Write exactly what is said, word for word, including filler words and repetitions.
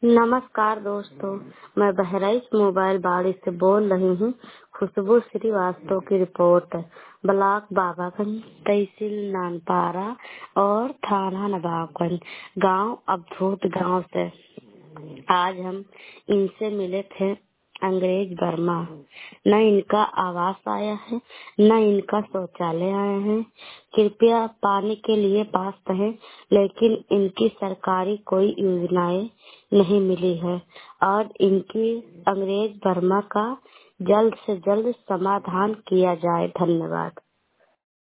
नमस्कार दोस्तों, मैं बहराइच मोबाइल बाड़ी से बोल रही हूँ। खुशबू श्रीवास्तव की रिपोर्ट। ब्लॉक बाबागंज, तहसील नानपारा और थाना नवाबगंज, गांव अवधूत गांव से आज हम इनसे मिले थे। अंग्रेज वर्मा, न इनका आवास आया है, न इनका शौचालय आया है। कृपया पानी के लिए पास रहें, लेकिन इनकी सरकारी कोई योजनाएं नहीं मिली है और इनकी अंग्रेज वर्मा का जल्द से जल्द समाधान किया जाए। धन्यवाद।